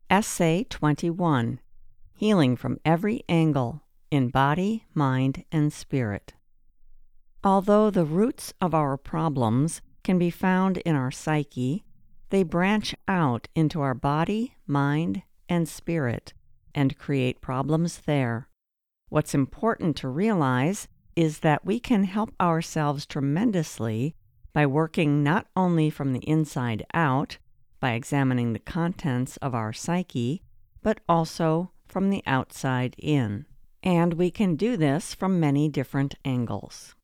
Essay 21, Healing from Every Angle, in Body, Mind, and Spirit. Although the roots of our problems can be found in our psyche, they branch out into our body, mind, and spirit, and create problems there. What's important to realize is that we can help ourselves tremendously by working not only from the inside out, by examining the contents of our psyche, but also from the outside in. And we can do this from many different angles.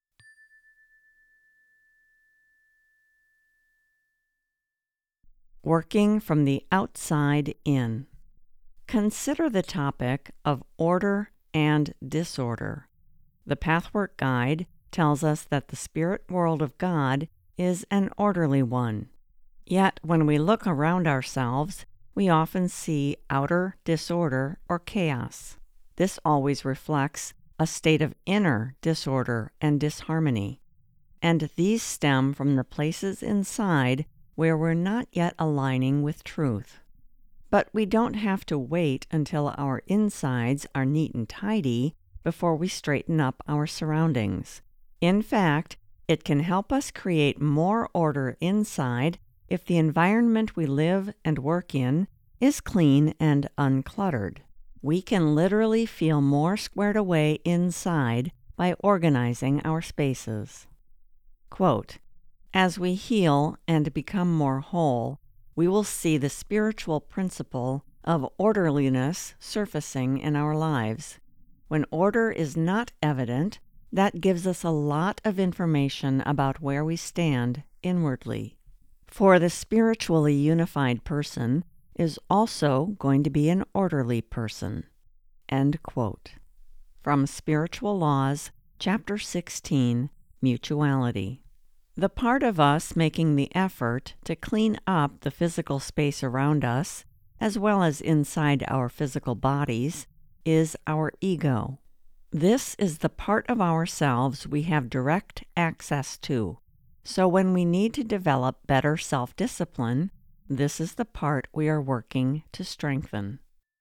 Working from the outside in. Consider the topic of order and disorder. The Pathwork Guide tells us that the spirit world of God is an orderly one. Yet when we look around ourselves, we often see outer disorder or chaos. This always reflects a state of inner disorder and disharmony, and these stem from the places inside where we're not yet aligning with truth. But we don't have to wait until our insides are neat and tidy before we straighten up our surroundings. In fact, it can help us create more order inside if the environment we live and work in is clean and uncluttered. We can literally feel more squared away inside by organizing our spaces. Quote, "As we heal and become more whole, we will see the spiritual principle of orderliness surfacing in our lives. When order is not evident, that gives us a lot of information about where we stand inwardly. For the spiritually unified person is also going to be an orderly person." End quote. From Spiritual Laws, Chapter 16, Mutuality. The part of us making the effort to clean up the physical space around us, as well as inside our physical bodies, is our ego. This is the part of ourselves we have direct access to. So when we need to develop better self-discipline, this is the part we are working to strengthen.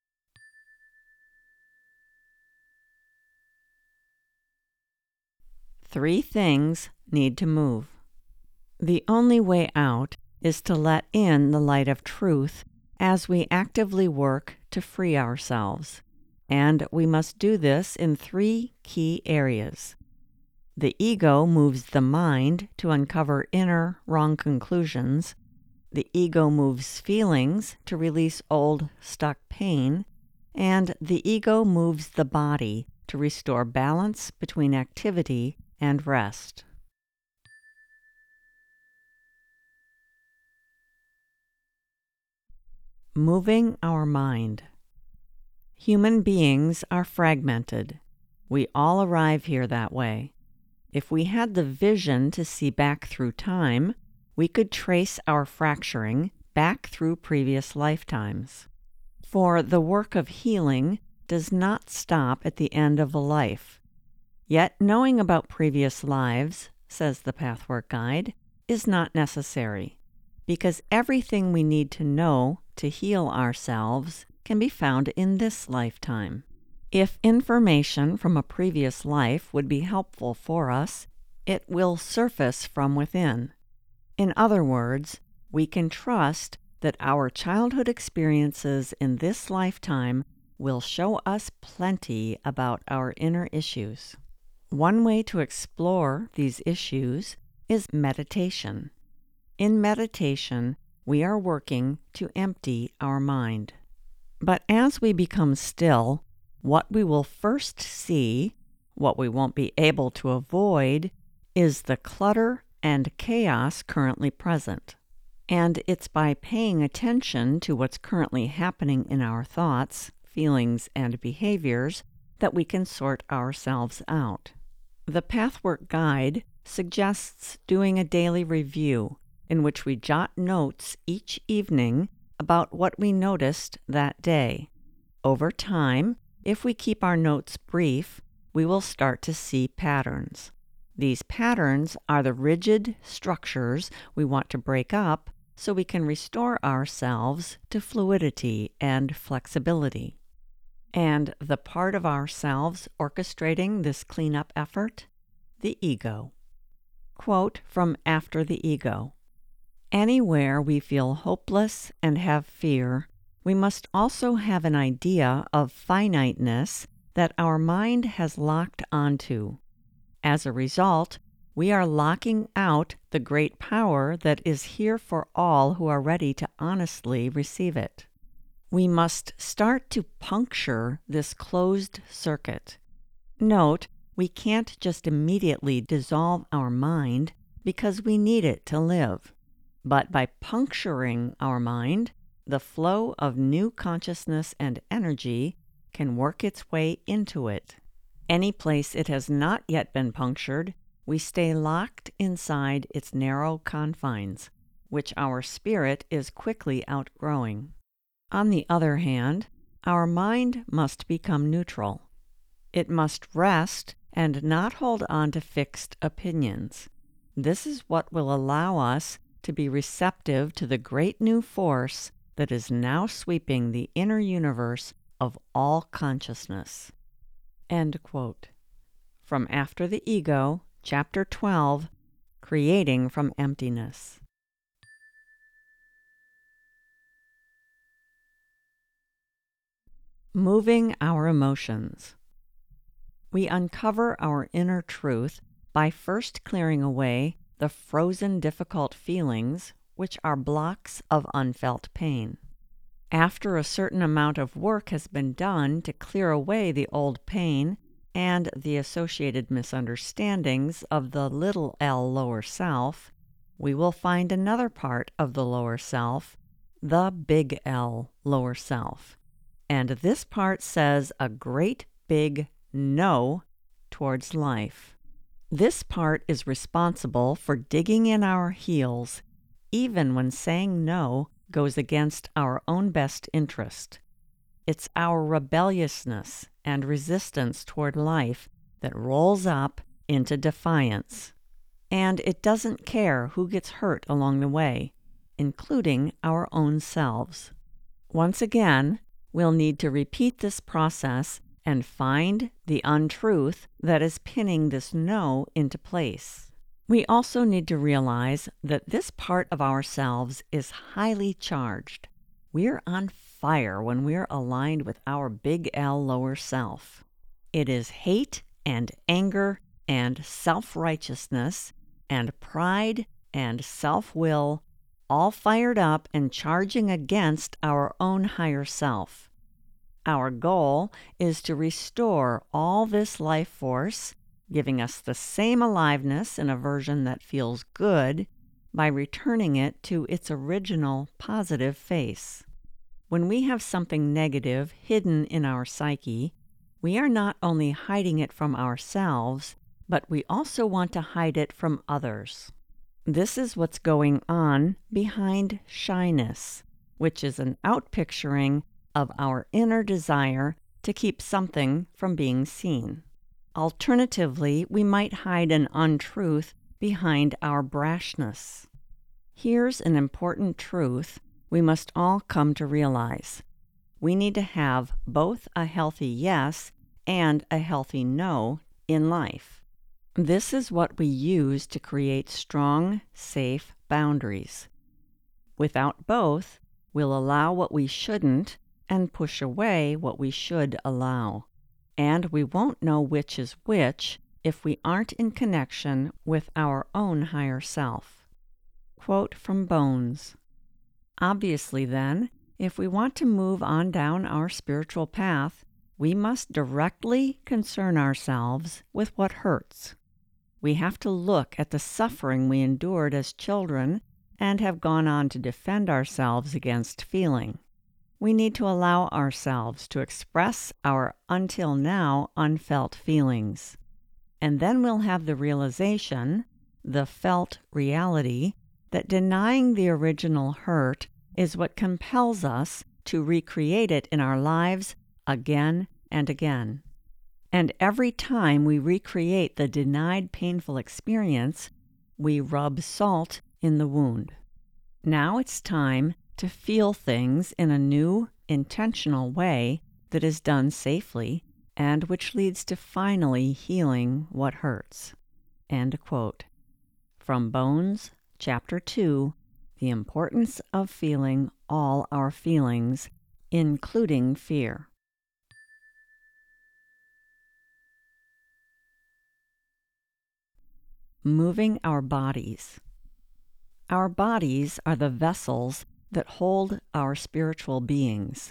Three things need to move. The only way out is to let in the light of truth as we actively work to free ourselves. And we must do this in three key areas. The ego moves the mind to uncover inner wrong conclusions. The ego moves feelings to release old stuck pain. And the ego moves the body to restore balance between activity and rest. Moving our mind. Human beings are fragmented. We all arrive here that way. If we had the vision to see back through time, we could trace our fracturing back through previous lifetimes. For the work of healing does not stop at the end of a life. Yet knowing about previous lives, says the Pathwork Guide, is not necessary, because everything we need to know to heal ourselves can be found in this lifetime. If information from a previous life would be helpful for us, it will surface from within. In other words, we can trust that our childhood experiences in this lifetime will show us plenty about our inner issues. One way to explore these issues is meditation. In meditation, we are working to empty our mind. But as we become still, what we will first see, what we won't be able to avoid, is the clutter and chaos currently present. And it's by paying attention to what's currently happening in our thoughts, feelings, and behaviors that we can sort ourselves out. The Pathwork Guide suggests doing a daily review in which we jot notes each evening about what we noticed that day. Over time, if we keep our notes brief, we will start to see patterns. These patterns are the rigid structures we want to break up so we can restore ourselves to fluidity and flexibility. And the part of ourselves orchestrating this cleanup effort? The ego. Quote from After the Ego. Anywhere we feel hopeless and have fear, we must also have an idea of finiteness that our mind has locked onto. As a result, we are locking out the great power that is here for all who are ready to honestly receive it. We must start to puncture this closed circuit. Note, we can't just immediately dissolve our mind because we need it to live. But by puncturing our mind, the flow of new consciousness and energy can work its way into it. Any place it has not yet been punctured, we stay locked inside its narrow confines, which our spirit is quickly outgrowing. On the other hand, our mind must become neutral. It must rest and not hold on to fixed opinions. This is what will allow us to be receptive to the great new force that is now sweeping the inner universe of all consciousness. End quote. From After the Ego, Chapter 12, Creating from Emptiness. Moving our emotions. We uncover our inner truth by first clearing away the frozen, difficult feelings, which are blocks of unfelt pain. After a certain amount of work has been done to clear away the old pain and the associated misunderstandings of the little L lower self, we will find another part of the lower self, the big L lower self. And this part says a great big no towards life. This part is responsible for digging in our heels, even when saying no goes against our own best interest. It's our rebelliousness and resistance toward life that rolls up into defiance. And it doesn't care who gets hurt along the way, including our own selves. Once again, we'll need to repeat this process and find the untruth that is pinning this no into place. We also need to realize that this part of ourselves is highly charged. We're on fire when we're aligned with our big L lower self. It is hate and anger and self-righteousness and pride and self-will all fired up and charging against our own higher self. Our goal is to restore all this life force, giving us the same aliveness in a version that feels good by returning it to its original positive face. When we have something negative hidden in our psyche, we are not only hiding it from ourselves, but we also want to hide it from others. This is what's going on behind shyness, which is an outpicturing of our inner desire to keep something from being seen. Alternatively, we might hide an untruth behind our brashness. Here's an important truth we must all come to realize. We need to have both a healthy yes and a healthy no in life. This is what we use to create strong, safe boundaries. Without both, we'll allow what we shouldn't and push away what we should allow. And we won't know which is which if we aren't in connection with our own higher self. Quote from Bones. Obviously, then, if we want to move on down our spiritual path, we must directly concern ourselves with what hurts. We have to look at the suffering we endured as children and have gone on to defend ourselves against feeling. We need to allow ourselves to express our until now unfelt feelings. And then we'll have the realization, the felt reality, that denying the original hurt is what compels us to recreate it in our lives again and again. And every time we recreate the denied painful experience, we rub salt in the wound. Now it's time to feel things in a new, intentional way that is done safely and which leads to finally healing what hurts. End quote. From Bones, Chapter 2, The Importance of Feeling All Our Feelings, Including Fear. Moving our bodies. Our bodies are the vessels that hold our spiritual beings.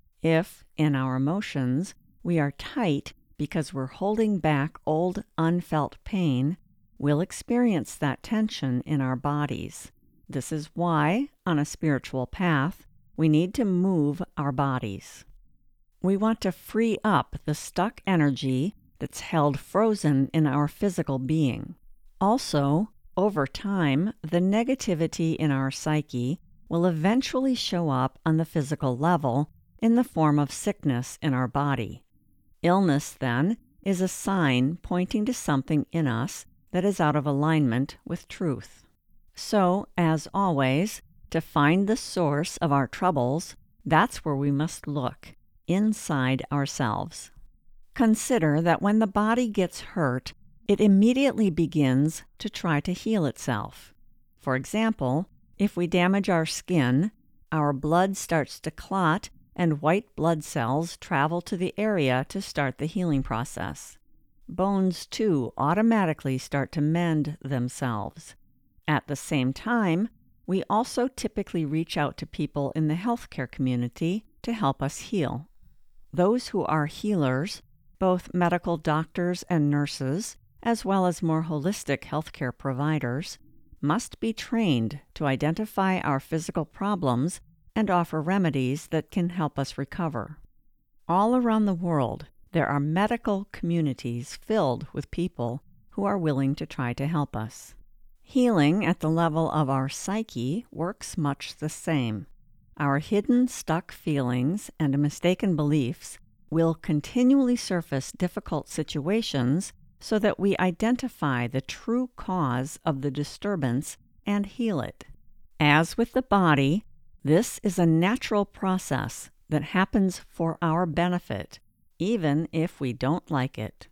If, in our emotions, we are tight because we're holding back old unfelt pain, we'll experience that tension in our bodies. This is why, on a spiritual path, we need to move our bodies. We want to free up the stuck energy that's held frozen in our physical being. Also, over time, the negativity in our psyche will eventually show up on the physical level in the form of sickness in our body. Illness, then, is a sign pointing to something in us that is out of alignment with truth. So, as always, to find the source of our troubles, that's where we must look, inside ourselves. Consider that when the body gets hurt, it immediately begins to try to heal itself. For example, if we damage our skin, our blood starts to clot and white blood cells travel to the area to start the healing process. Bones, too, automatically start to mend themselves. At the same time, we also typically reach out to people in the healthcare community to help us heal. Those who are healers, both medical doctors and nurses, as well as more holistic healthcare providers, must be trained to identify our physical problems and offer remedies that can help us recover. All around the world, there are medical communities filled with people who are willing to try to help us. Healing at the level of our psyche works much the same. Our hidden, stuck feelings and mistaken beliefs will continually surface difficult situations so that we identify the true cause of the disturbance and heal it. As with the body, this is a natural process that happens for our benefit, even if we don't like it.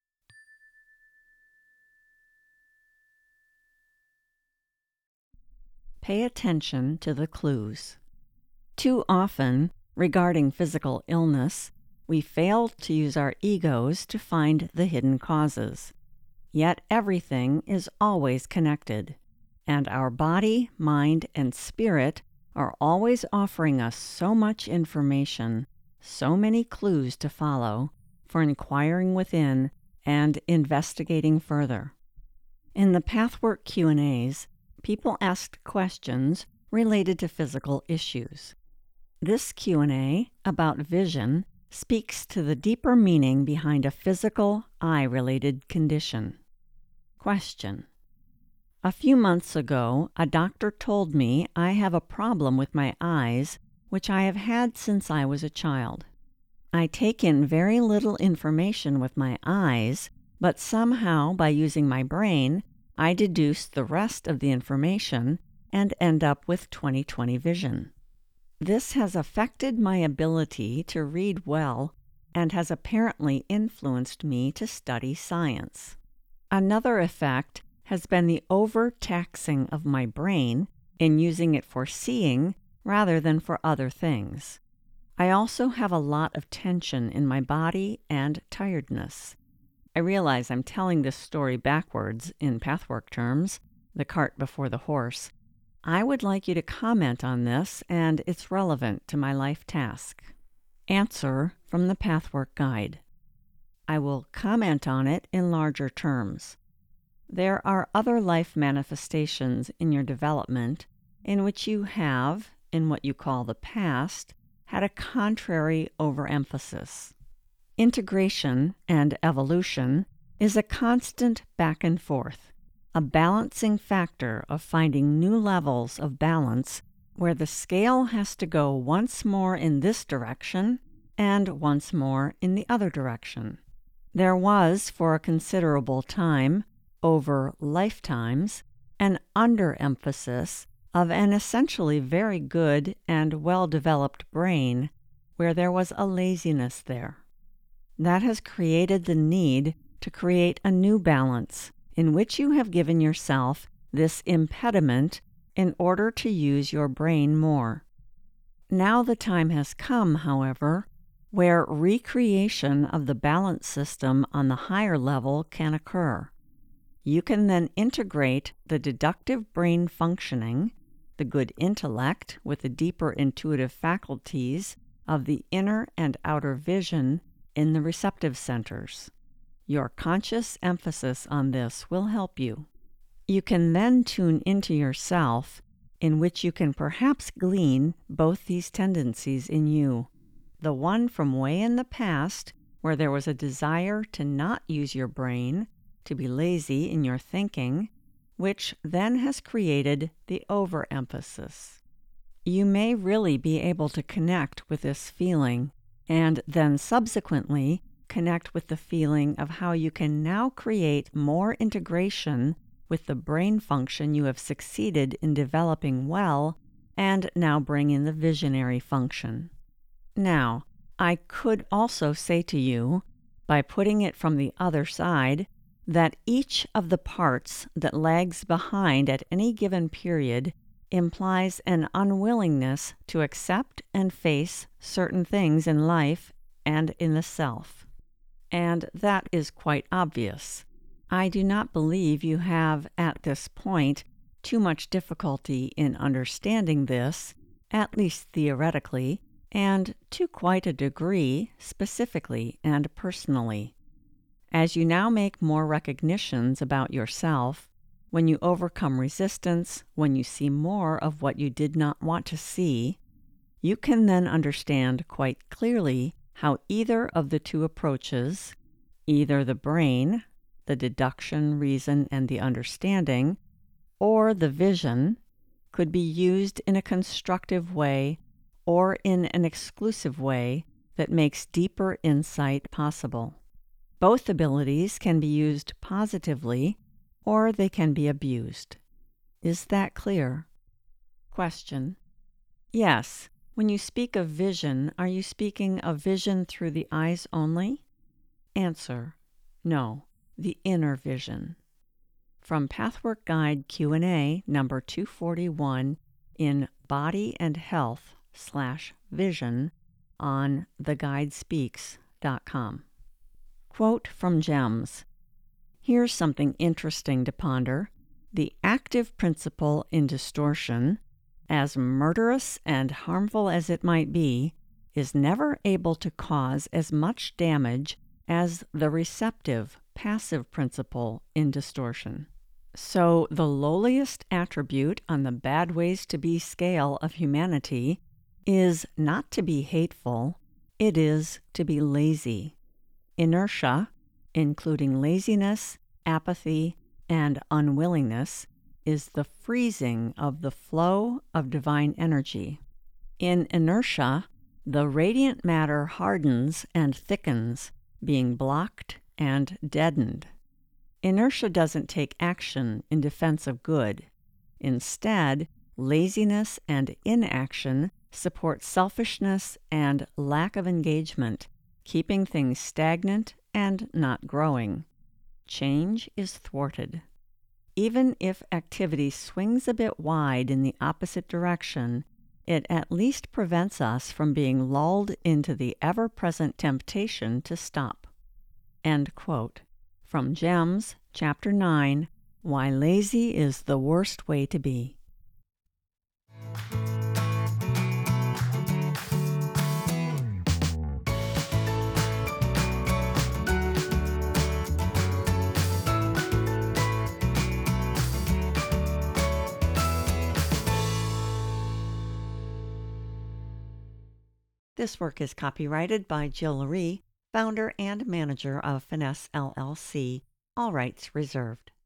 Pay attention to the clues. Too often, regarding physical illness, we fail to use our egos to find the hidden causes. Yet everything is always connected, and our body, mind, and spirit are always offering us so much information, so many clues to follow, for inquiring within and investigating further. In the Pathwork Q&As, people asked questions related to physical issues. This Q&A about vision speaks to the deeper meaning behind a physical, eye-related condition. Question: a few months ago, a doctor told me I have a problem with my eyes, which I have had since I was a child. I take in very little information with my eyes, but somehow by using my brain, I deduce the rest of the information and end up with 20/20 vision. This has affected my ability to read well and has apparently influenced me to study science. Another effect has been the overtaxing of my brain in using it for seeing rather than for other things. I also have a lot of tension in my body and tiredness. I realize I'm telling this story backwards in Pathwork terms, the cart before the horse. I would like you to comment on this and it's relevant to my life task. Answer from the Pathwork Guide. I will comment on it in larger terms. There are other life manifestations in your development in which you have, in what you call the past, had a contrary overemphasis. Integration and evolution is a constant back and forth, a balancing factor of finding new levels of balance where the scale has to go once more in this direction and once more in the other direction. There was, for a considerable time, over lifetimes, an underemphasis of an essentially very good and well-developed brain where there was a laziness there. That has created the need to create a new balance in which you have given yourself this impediment in order to use your brain more. Now the time has come, however, where recreation of the balance system on the higher level can occur. You can then integrate the deductive brain functioning, the good intellect with the deeper intuitive faculties of the inner and outer vision in the receptive centers. Your conscious emphasis on this will help you. You can then tune into yourself, in which you can perhaps glean both these tendencies in you. The one from way in the past, where there was a desire to not use your brain, to be lazy in your thinking, which then has created the overemphasis. You may really be able to connect with this feeling, and then subsequently connect with the feeling of how you can now create more integration with the brain function you have succeeded in developing well, and now bring in the visionary function. Now, I could also say to you, by putting it from the other side, that each of the parts that lags behind at any given period implies an unwillingness to accept and face certain things in life and in the self. And that is quite obvious. I do not believe you have, at this point, too much difficulty in understanding this, at least theoretically, and to quite a degree, specifically and personally. As you now make more recognitions about yourself, when you overcome resistance, when you see more of what you did not want to see, you can then understand quite clearly how either of the two approaches, either the brain, the deduction, reason, and the understanding, or the vision, could be used in a constructive way or in an exclusive way that makes deeper insight possible. Both abilities can be used positively, or they can be abused. Is that clear? Question. Yes. When you speak of vision, are you speaking of vision through the eyes only? Answer. No, the inner vision. From Pathwork Guide Q&A number 241 in Body and Health/Vision on theguidespeaks.com. Quote from GEMS. Here's something interesting to ponder. The active principle in distortion, as murderous and harmful as it might be, is never able to cause as much damage as the receptive, passive principle in distortion. So the lowliest attribute on the bad ways to be scale of humanity is not to be hateful, it is to be lazy. Inertia, including laziness, apathy, and unwillingness, is the freezing of the flow of divine energy. In inertia, the radiant matter hardens and thickens, being blocked and deadened. Inertia doesn't take action in defense of good. Instead, laziness and inaction support selfishness and lack of engagement, keeping things stagnant and not growing. Change is thwarted. Even if activity swings a bit wide in the opposite direction, it at least prevents us from being lulled into the ever-present temptation to stop. End quote. From GEMS, Chapter 9, Why Lazy is the Worst Way to Be. This work is copyrighted by Jill Rhee, founder and manager of Finesse LLC. All rights reserved.